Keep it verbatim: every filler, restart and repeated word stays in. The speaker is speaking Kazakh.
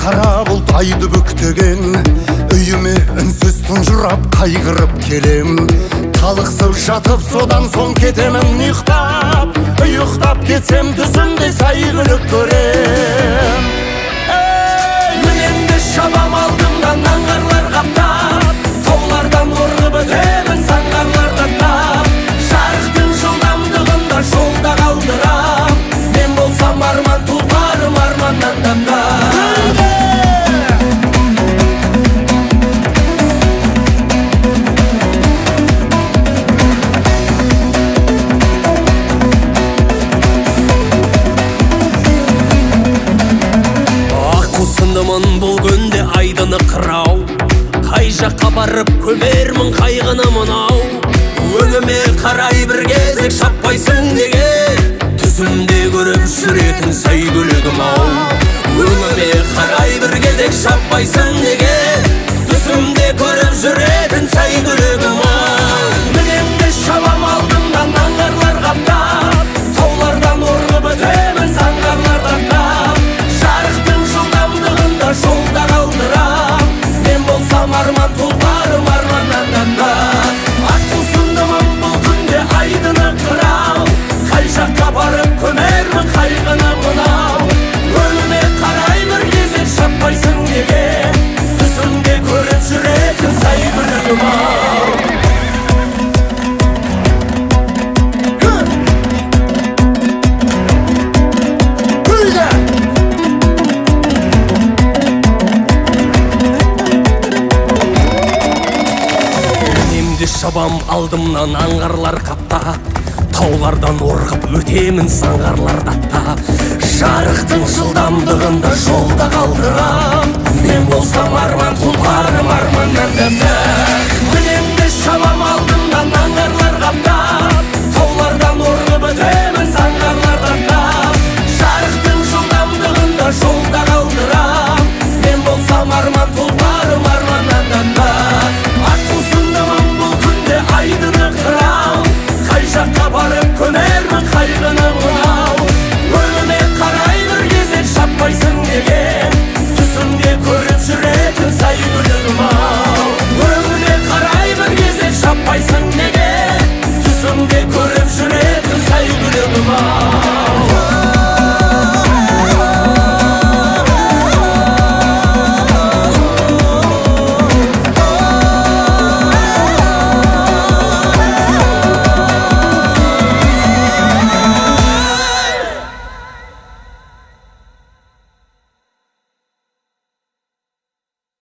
қара бұлт айды бүктеген, үйіме үнсіз тұнжырап қайғырып келем. Талықсып жатып содан соң кетемін ұйықтап, ұйықтап кетсем түсімде сәйгүлік көрем. Мінемді шабам алдымдан аңғарлар қаптап, таулардан орғып өтемін саңғарлар қаттап. Жарықтың жылдамдығында жолда қалдырам, мен болсам арман тұлпарым арманнан тапқан. Аққусындымын бұл күнде айдыны қырау, қай жаққа барып көмермін қайғыны мынау. Өңіме қарай бір кезек шаппайсың неге, түсімде көріп жүретін сәйгүлігім ау. Өңіме қарай бір кезек шаппайсың неге, түсімде көріп жүретін сәйгүлігім ау. Мінемді шабам алдымдан аңғарлар қаптап, таулардан орғып өтемін саңғарлар қаттап. Жарықтың жылдамдығында жолда қалдырам, мен болсам арман тұлпарым арманнан тапқан. Аққусындымын бұл күнде айдыны қырау, қай жаққа барып көмермін қайғыны мынау. Өңіме қарай бір кезек шаппайсың неге, түсімде көріп жүретін сәйгүлігім ау. Шабам алдымнан аңғарлар қаптап, таулардан орғып өтемін саңғарлар даттап. Жарықтың жылдамдығында жолда қалдырам, мен болсам арман тұлпарым арманнан тапқан.